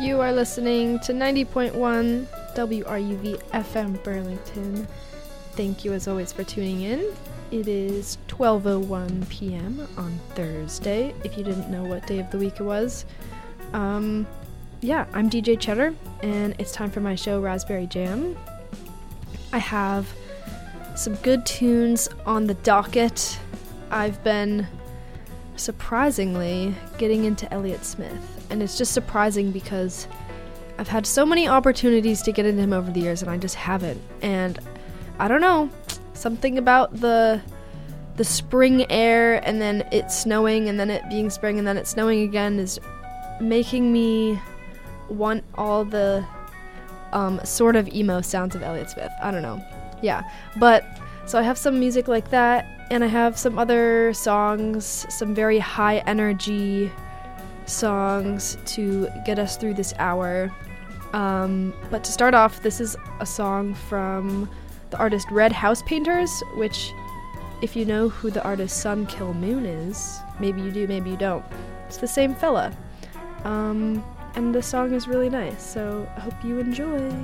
You are listening to 90.1 WRUV FM Burlington. Thank you as always for tuning in. It is 12:01 p.m. on Thursday, if you didn't know what day of the week it was. I'm DJ Cheddar, and it's time for my show, Raspberry Jam. I have some good tunes on the docket. I've been surprisingly getting into Elliott Smith, and it's just surprising because I've had so many opportunities to get into him over the years, and I just haven't. And I don't know, something about the spring air, and then it snowing, and then it being spring, and then it snowing again is making me want all the sort of emo sounds of Elliott Smith. I don't know. Yeah. But so I have some music like that, and I have some other songs, some very high energy songs to get us through this hour. But to start off, this is a song from the artist Red House Painters, which, if you know who the artist Sun Kil Moon is, maybe you do, maybe you don't. It's the same fella. And the song is really nice, so I hope you enjoy.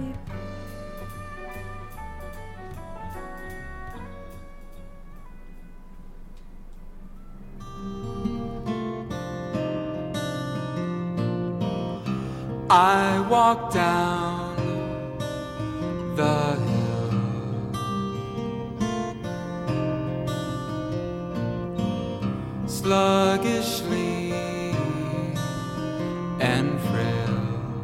I walk down the hill, sluggishly and frail.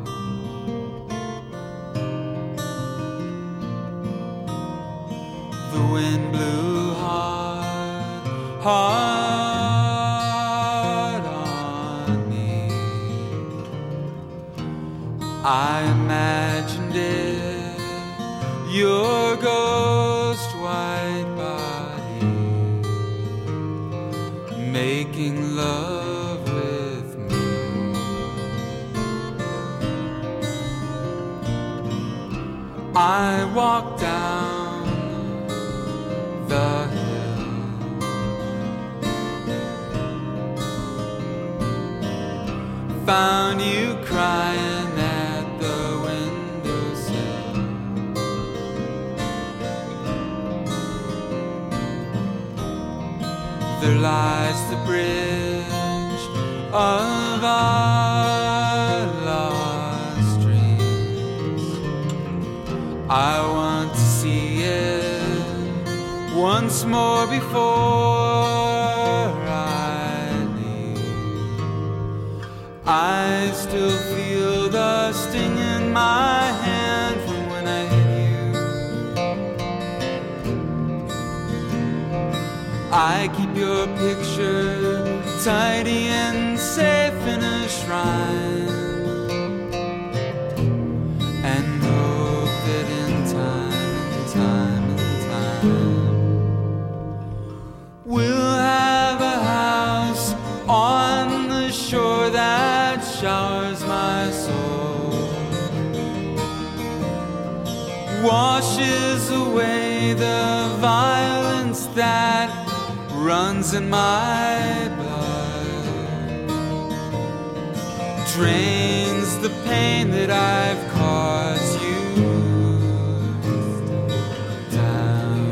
The wind blew hard on me. I imagined it, your ghost white body, making love with me. I walked down the hill, found you crying at the windowsill. There lies the bridge of our lost dreams. I want to see it once more before I leave. I still feel the sting in my hand from when I hit you. I keep your picture tidy and safe in a shrine, and hope that in time, we'll have a house on the shore that showers my soul, washes away the violence that runs in my blood, drains the pain that I've caused you down.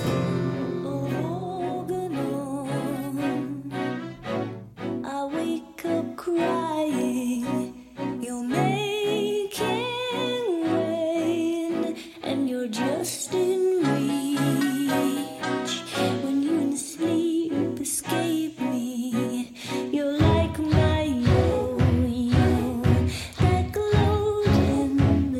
I wake up crying, you're making rain, and you're just in reach. When you in sleep escape me, you're like my yo-yo that glowed in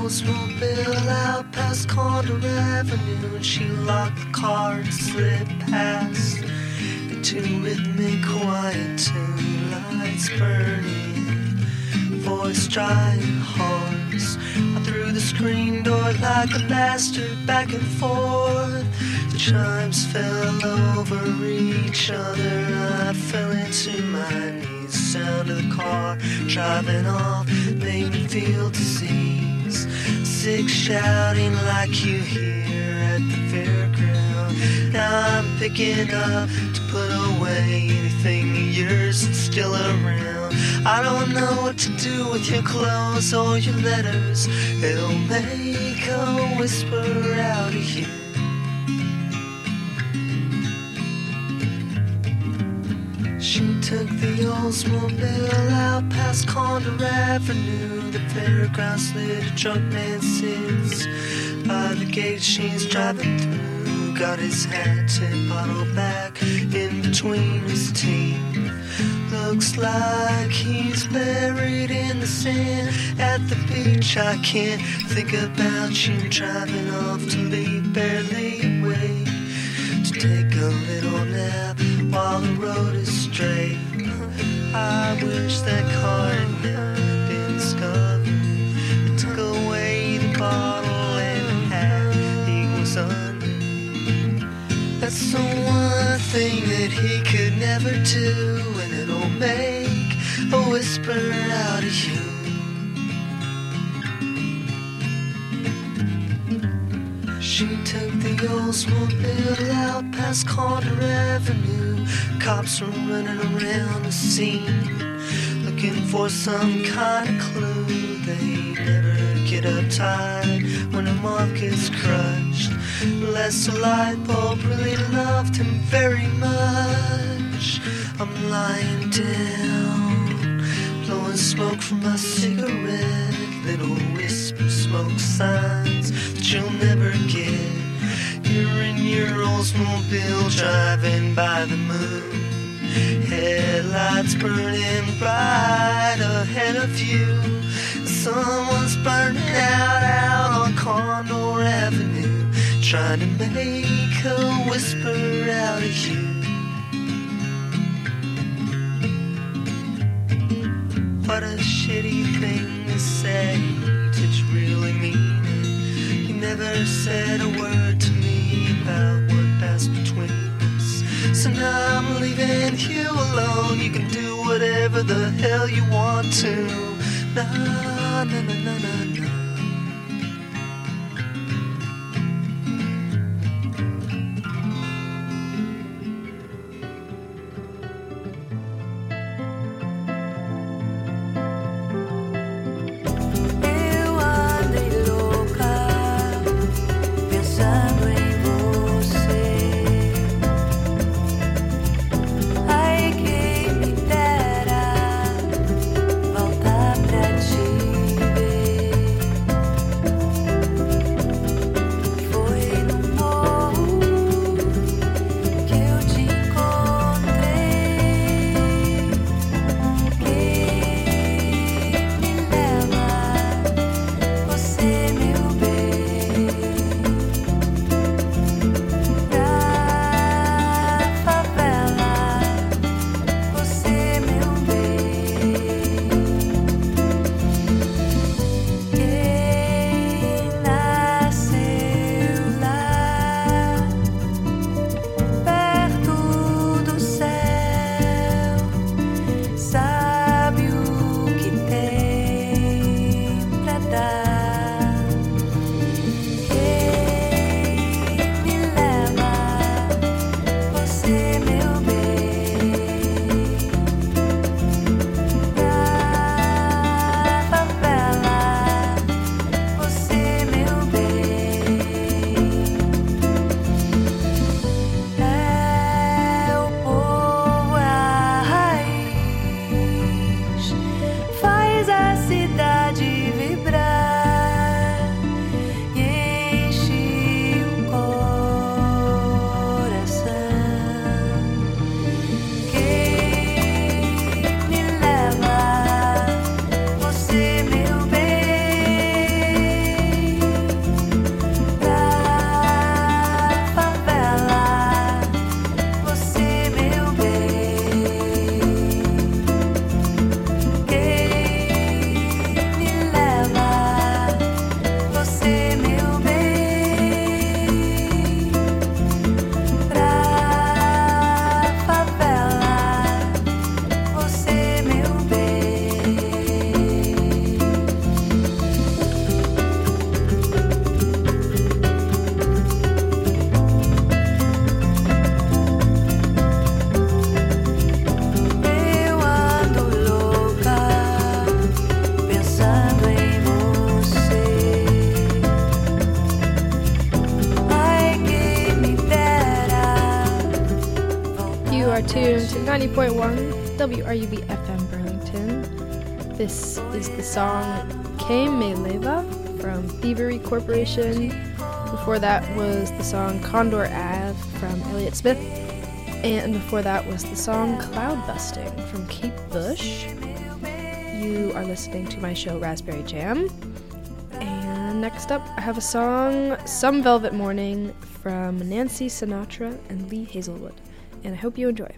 Oldsmobile out past Condor Avenue, and she locked the car and slid past into rhythmic quiet tune, lights burning, voice dry and hoarse. I threw the screen door like a bastard back and forth. The chimes fell over each other. I fell into my knees. The sound of the car driving off made me feel disease. Sick shouting like you hear at the fairground. Now I'm picking up to put away anything of yours that's still around. I don't know what to do with your clothes or your letters. It'll make a whisper out of you. She took the Oldsmobile out past Condor Avenue. The fairgrounds lit, a drunk man sits by the gate she's driving through. Got his hat tip bottle back in between his teeth. Looks like he's buried in the sand at the beach. I can't think about you driving off to leave, barely wait to take a little nap while the road is straight. I wish that car had never been discovered. It took away the bottle and the hat he was under. That's the one thing that he could never do, and it'll make a whisper out of you. She took the Oldsmobile out past Condor Avenue. Cops were running around the scene, looking for some kind of clue. They never get uptight when a moth gets crushed, unless a light bulb really loved him very much. I'm lying down, blowing smoke from my cigarette. Little whisper smoke signs that you'll never get. You're in your Oldsmobile driving by the moon, headlights burning bright ahead of you. Someone's burning out on Condor Avenue, trying to make a whisper out of you. What a shitty thing to say, did you really mean it? You never said a word to me about what passed between us. So now I'm leaving you alone. You can do whatever the hell you want to. Na na na na na na. Voltar pra te ver. tuned to 90.1 WRUB FM Burlington. This is the song Que Me Leva from Thievery Corporation. Before that was the song Condor Ave from Elliott Smith. And before that was the song Cloud Busting from Kate Bush. You are listening to my show Raspberry Jam. And next up, I have a song, Some Velvet Morning, from Nancy Sinatra and Lee Hazelwood. And I hope you enjoy.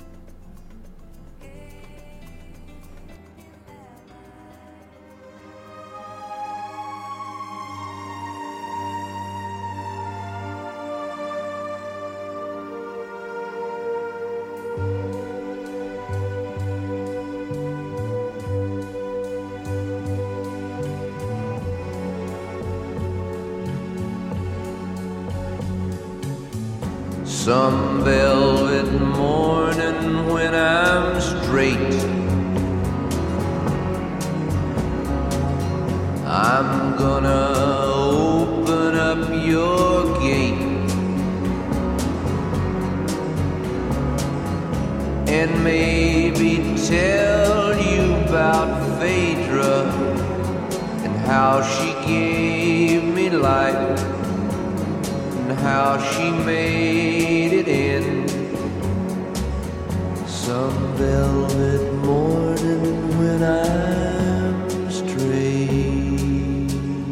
Some velvet morning when I'm straight, I'm gonna open up your gate and maybe tell you about Phaedra and how she gave me life, how she made it in. Some velvet morning when I'm straight.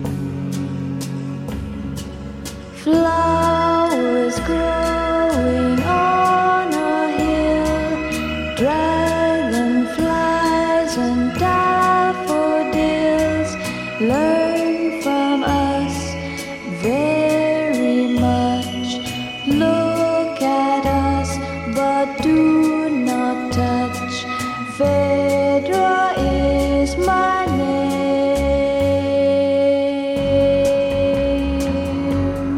Flowers growing on a hill, dragonflies and daffodils, learn from us very much. Look at us, but do not touch. Phaedra is my name.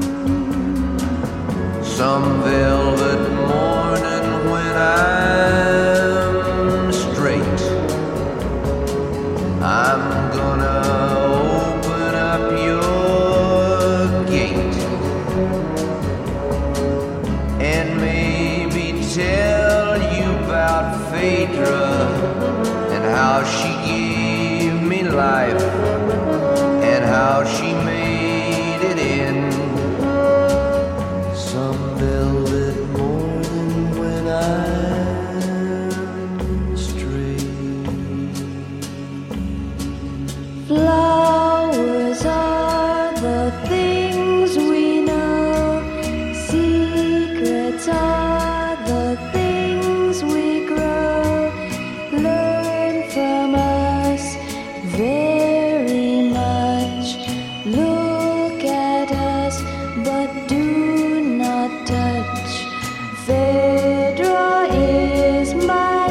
Some velvet morning when I'm straight, I'm gonna open up your gate and maybe tell you about Phaedra and how she gave me life and how she made it in. Some velvet morning when I'm straight. Flowers are the things we know. Secrets are the things we grow. Learn from us very much. Look at us, but do not touch. Phaedra is my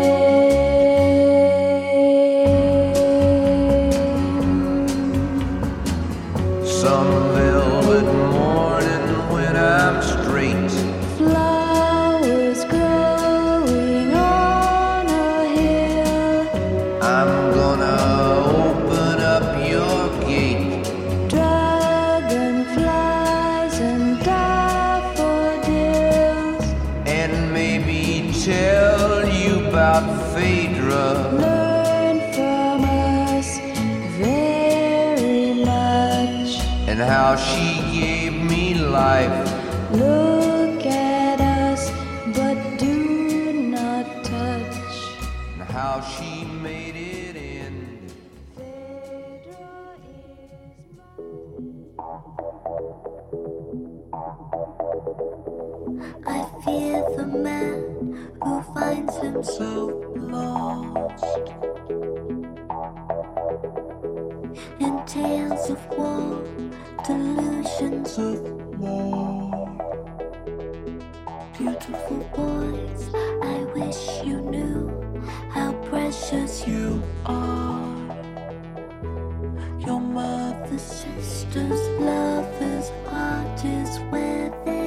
name. Some velvet morning when I'm straight. Flowers growing on a hill, I'm gonna open up your gate dragonflies and daffodils, and maybe tell you about Phaedra learn from us very much. and how she gave me life. Look at us, but do not touch. And how she made it in. Phaedra is my I fear the man who finds himself lost in tales of war, delusions of more. Beautiful boys, I wish you knew how precious you are. Your mother's sister's lover's heart is where they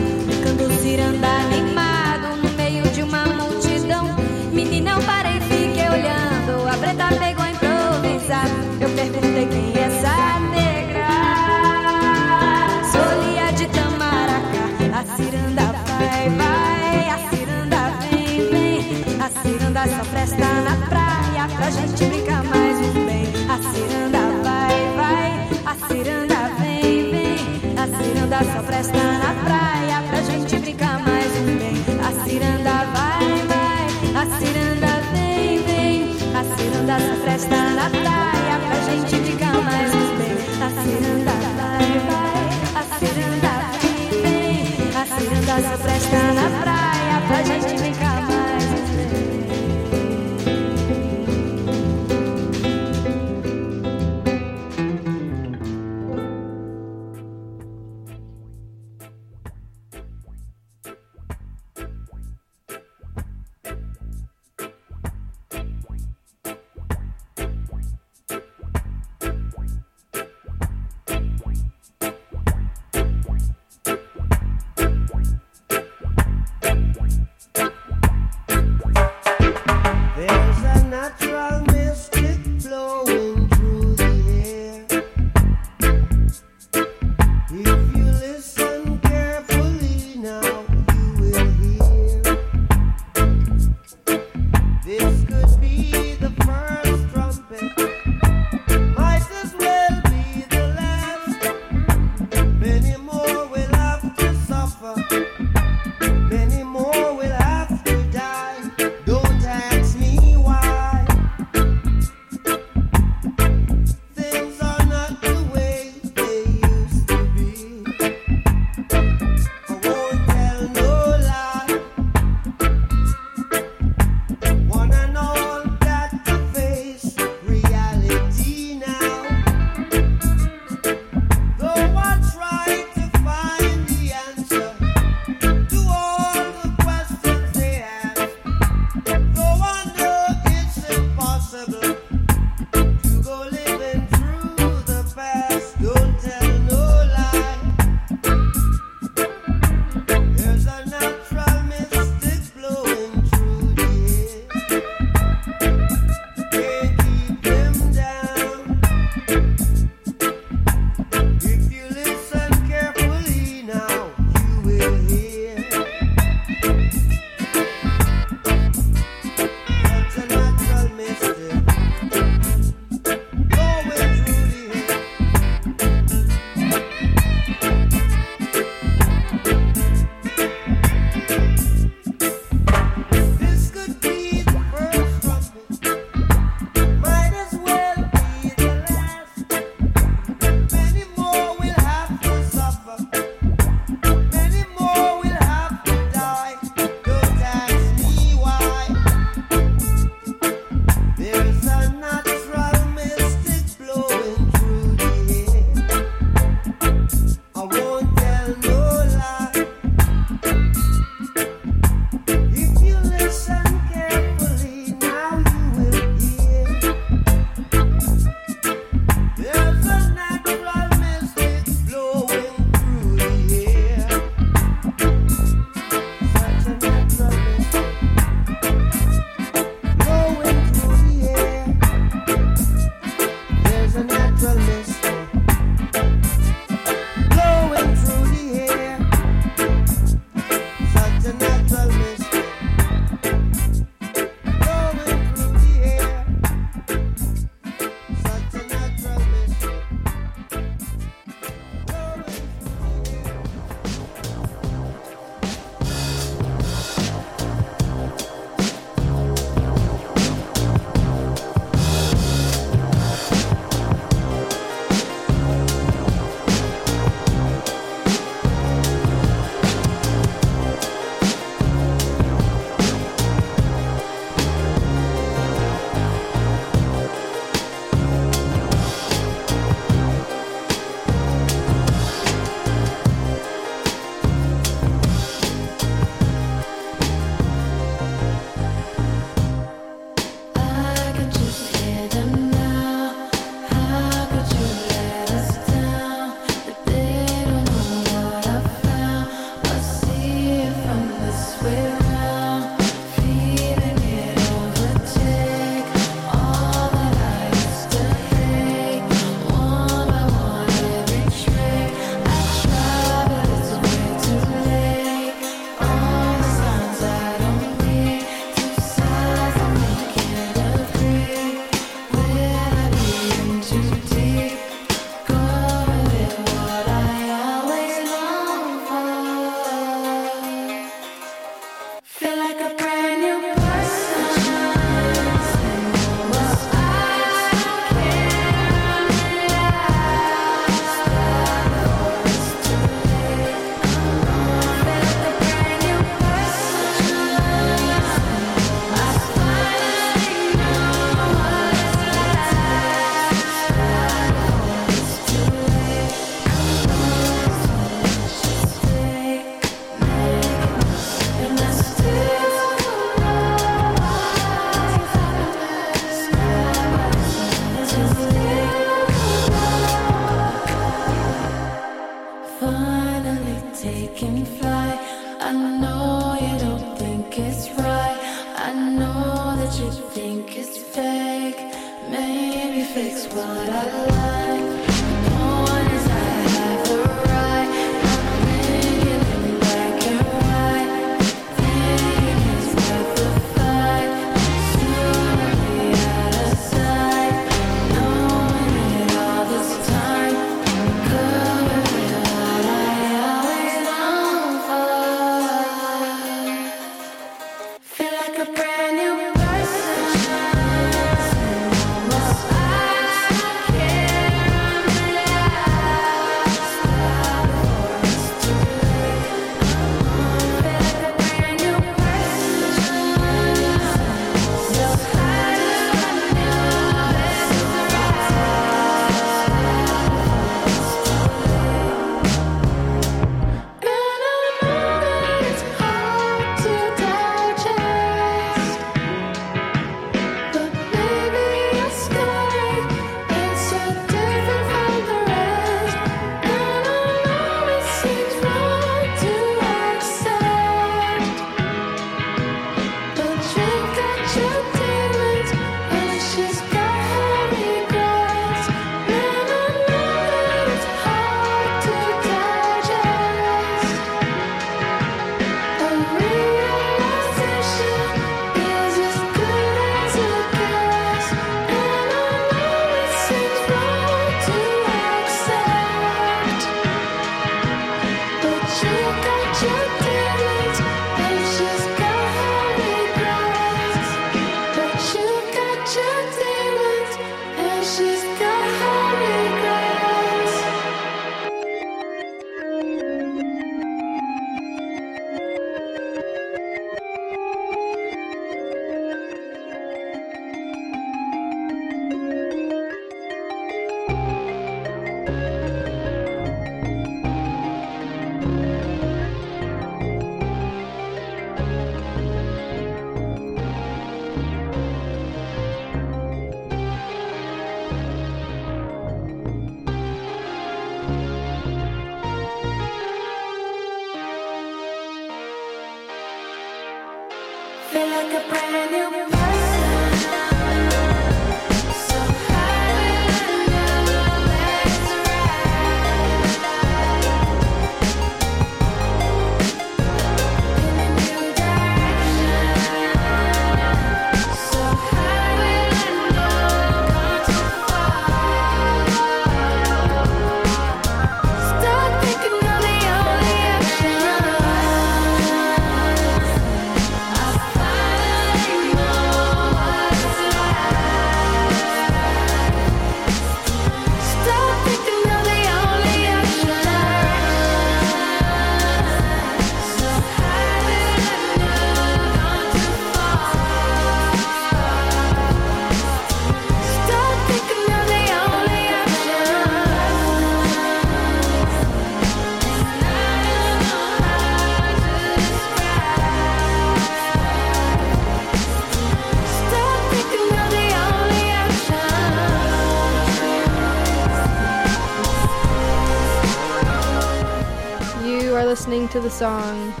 Listening to the song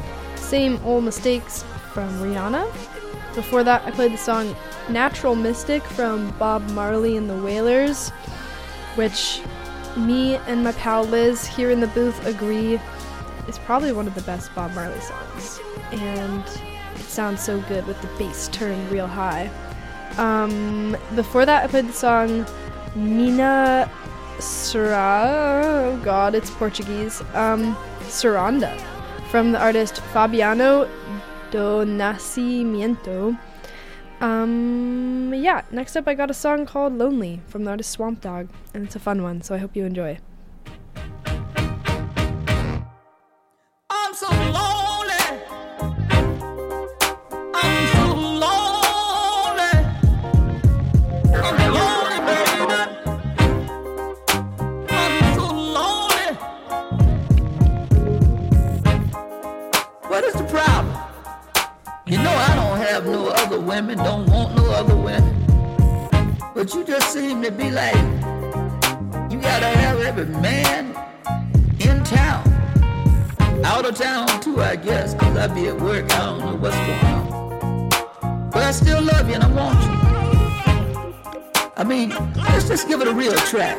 Same Old Mistakes from Rihanna. Before that, I played the song Natural Mystic from Bob Marley and the Wailers, which me and my pal Liz here in the booth agree is probably one of the best Bob Marley songs. And it sounds so good with the bass turned real high. Before that, I played the song Mina Sera, oh god, it's Portuguese, Saranda, from the artist Fabiano do Nascimento. Yeah, next up I got a song called Lonely from the artist Swamp Dogg, and it's a fun one, so I hope you enjoy. I'm so lonely. I'm so lonely. I'm lonely, baby. I'm so lonely. What is the problem? You know I don't have no other women, don't want no other women. But you just seem to be like, you gotta have every man in town. Out of town too, I guess, cause I be at work, I don't know what's going on. But I still love you and I want you. I mean, let's just give it a real try.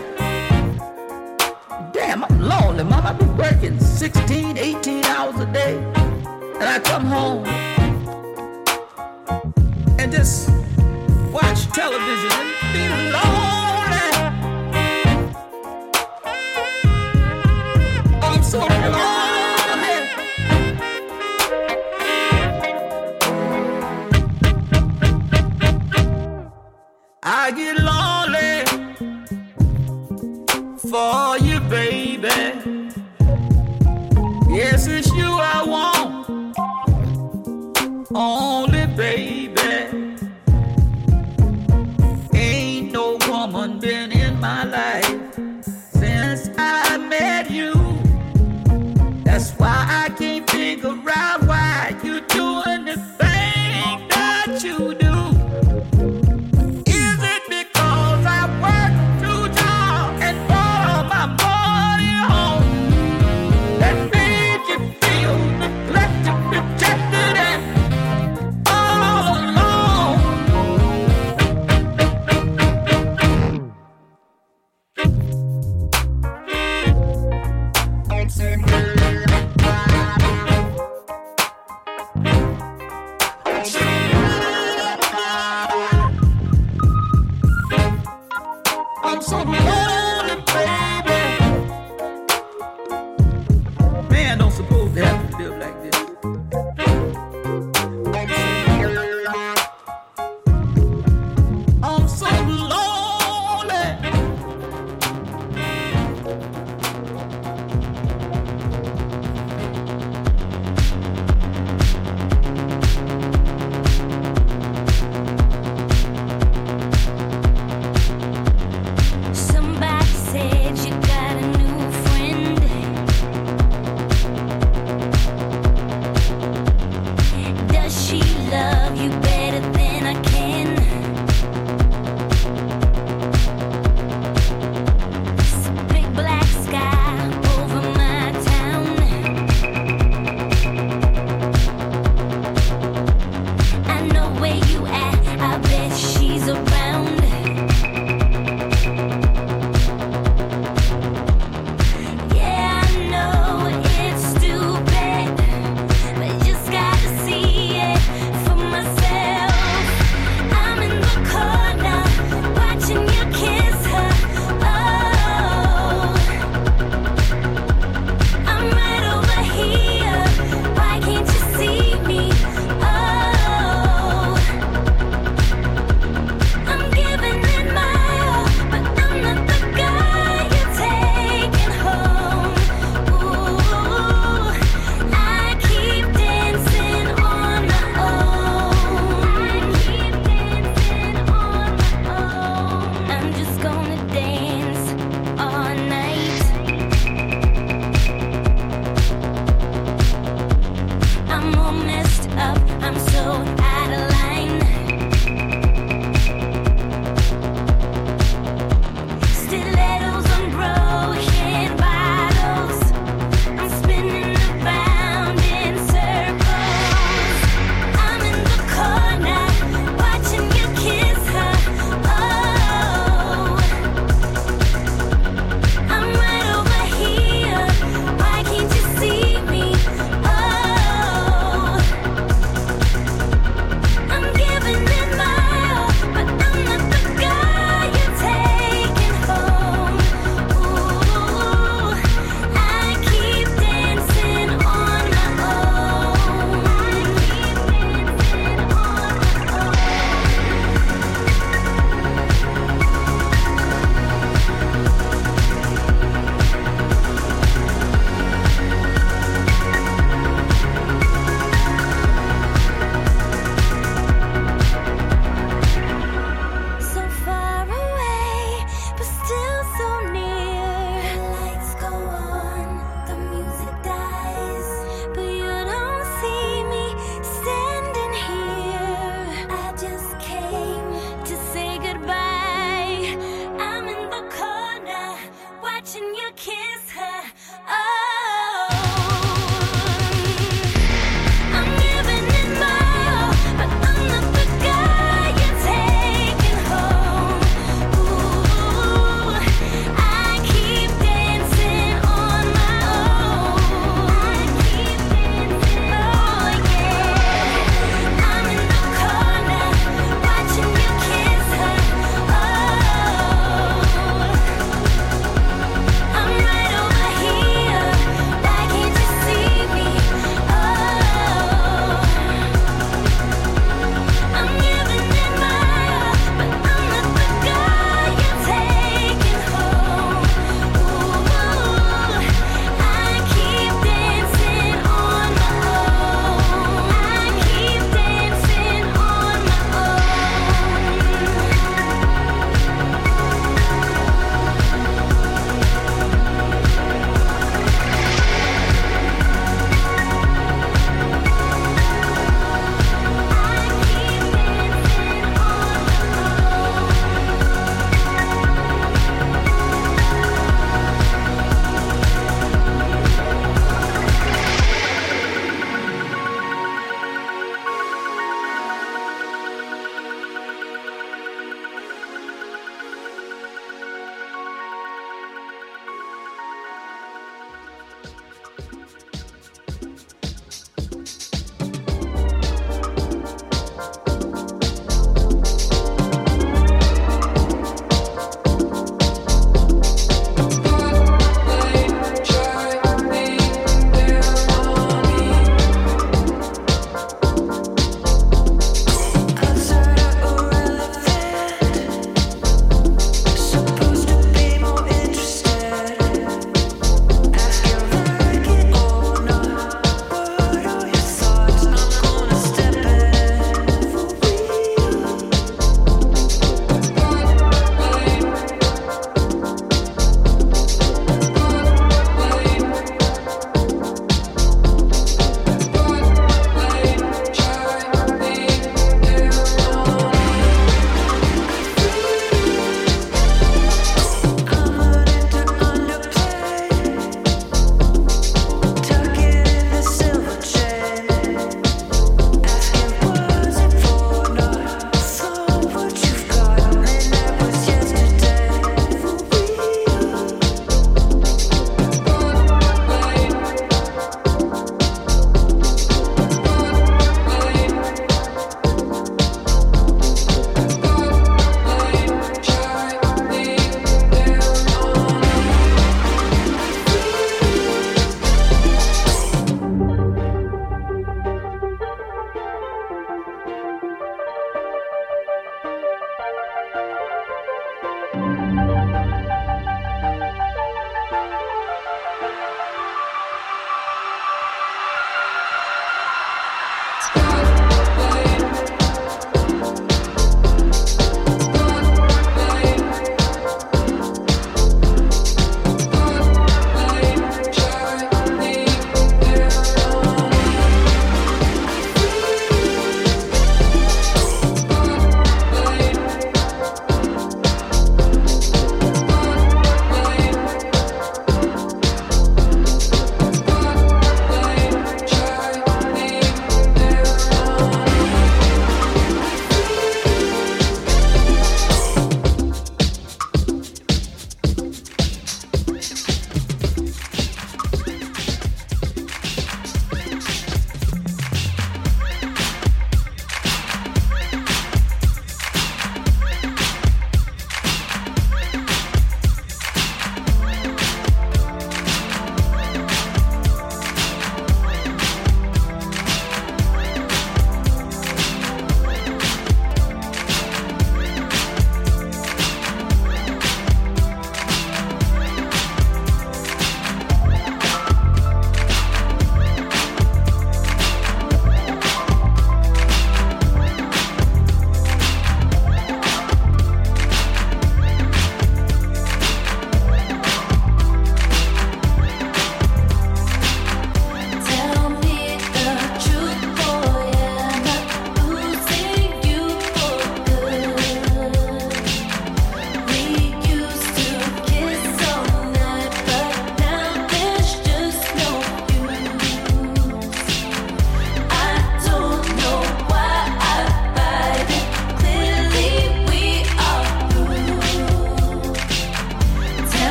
Damn, I'm lonely, mom. I've been working 16, 18 hours a day. And I come home and just watch television and be lonely. I'm so lonely. I get lonely for you, baby. Yes, it's you I want, only baby. Ain't no woman been in my life since I met you. That's why I can't figure out why you doing the thing that you do. I'm so lonely, baby. Man don't supposed to have to live like this. I'm so lonely. Somebody said you got a new friend. Does she love you better than I can? It's a big black sky over my town. I know where you at, I bet she's around. Yeah, I know it's stupid, but just gotta see it for myself.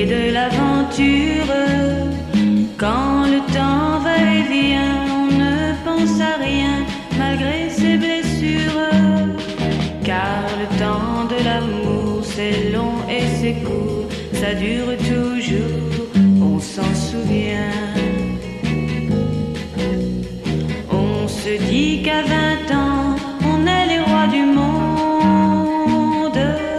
et de l'aventure. Quand le temps va et vient, on ne pense à rien malgré ses blessures. Car le temps de l'amour c'est long et c'est court, ça dure toujours, on s'en souvient. On se dit qu'à 20 ans, on est les rois du monde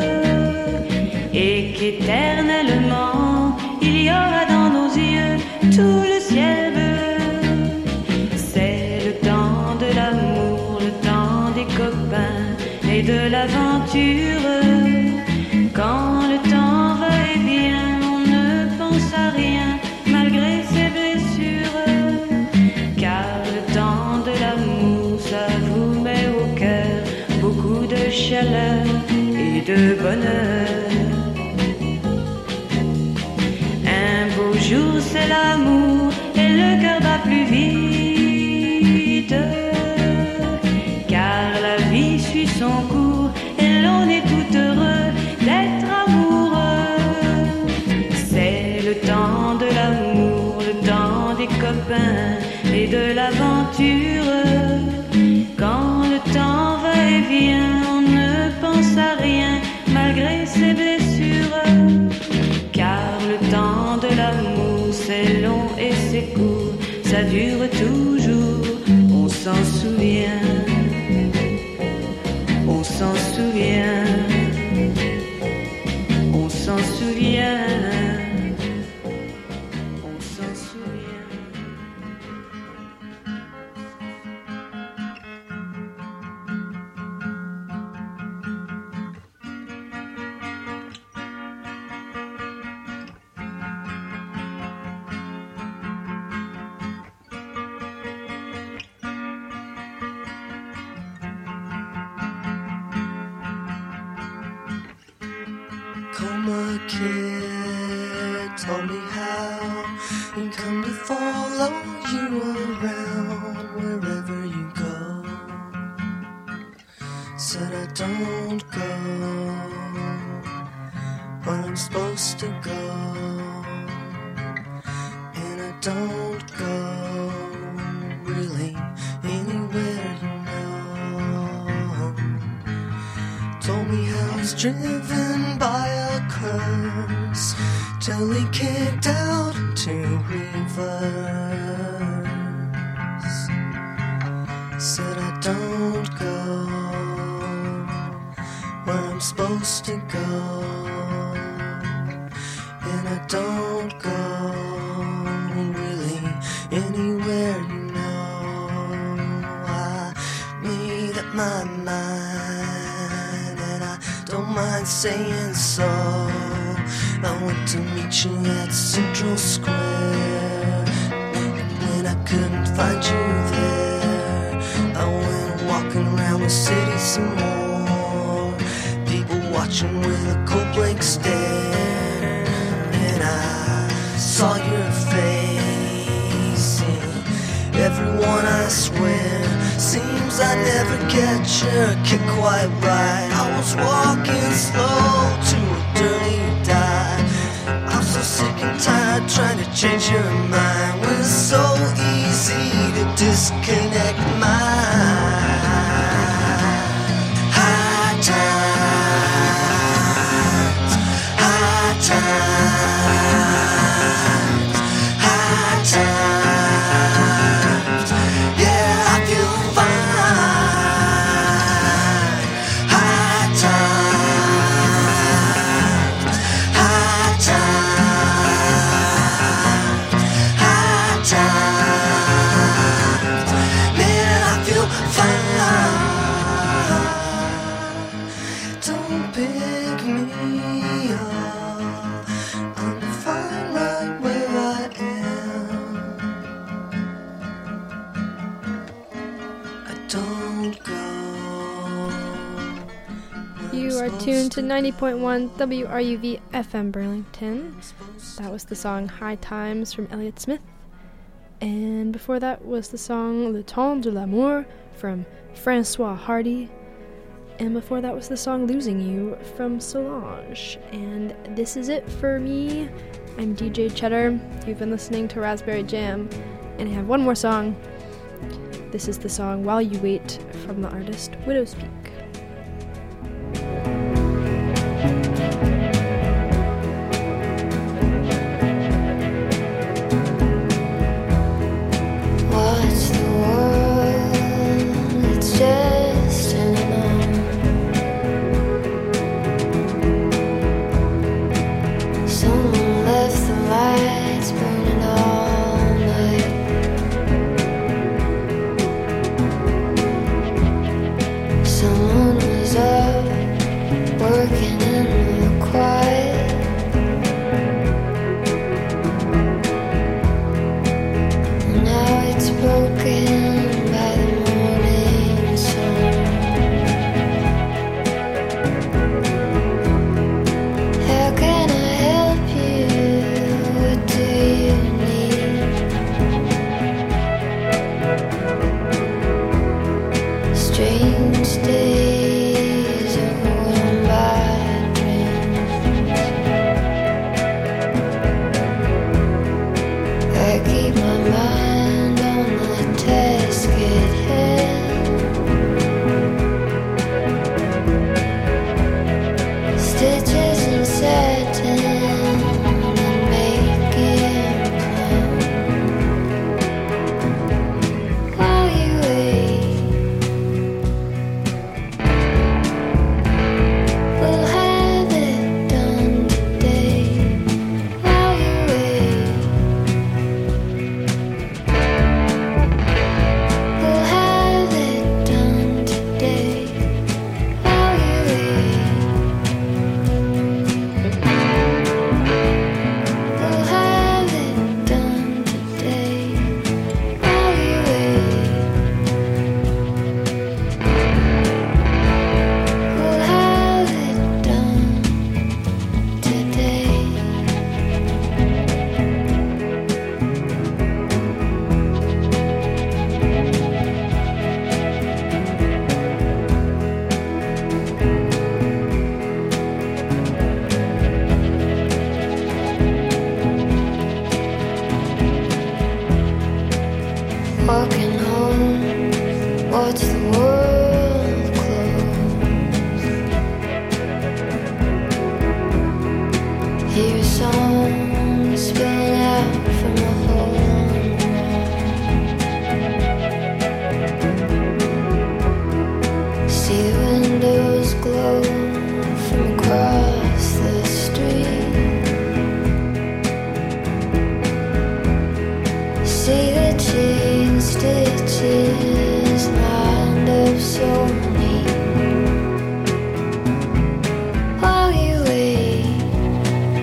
et qu'éternellement, il y aura dans nos yeux tout le ciel bleu. C'est le temps de l'amour, le temps des copains et de l'aventure. Quand le temps va et vient, on ne pense à rien malgré ses blessures. Car le temps de l'amour, ça vous met au cœur beaucoup de chaleur et de bonheur. Un beau jour c'est l'amour et le cœur bat plus vite. Car la vie suit son cours et l'on est tout heureux d'être amoureux. C'est le temps de l'amour, le temps des copains et de l'aventure. Quand le temps va et vient, on ne pense à rien malgré ses blessures. Car le temps de l'amour c'est long et c'est court, ça dure toujours, on s'en souvient. On s'en souvient, on s'en souvient, on s'en souvient. Coma kid told me how you come to follow you around wherever you go. Said I don't go when I'm supposed to go, and I don't go really anywhere you know. Told me how he's driven by a curse till he kicked out into reverse. Said I don't go where I'm supposed to go, and I don't go really anywhere you know. I made up my mind and I don't mind saying so. I went to meet you at Central Square, and when I couldn't find you there, I went walking around the city some more. People watching with a cold blank stare, and I saw your face in everyone, I swear. Seems I never catch your kick quite right. I was walking slow to a dirty dive. I'm so sick and tired trying to change your mind when it's so easy to disconnect mine. High times, high times, high times. Yeah, I feel fine. High times, high times, high times. Man, I feel fine. Don't pick me up. I'm fine right where I am. I don't go. You are tuned to 90.1 WRUV FM Burlington. That was the song High Times from Elliott Smith. And before that was the song Le Temps de l'Amour from Francois Hardy. And before that was the song Losing You from Solange. And this is it for me. I'm DJ Cheddar. You've been listening to Raspberry Jam, and I have one more song. This is the song While You Wait from the artist Widow's Peak. Watch the world, it's just turning on. Someone left the lights burning all night. Someone was up, working in the quiet. Now it's broken by the morning sun. How can I help you? What do you need? Strange days overwhelmed by dreams. I keep my mind on the task at hand. Stitches and satin and making plans. While you wait, we'll have it done today. While you wait, we'll have it done today. While you wait, we'll have it done today. While you wait, we'll have it done today. Walking home, watch the world close. Hear songs spin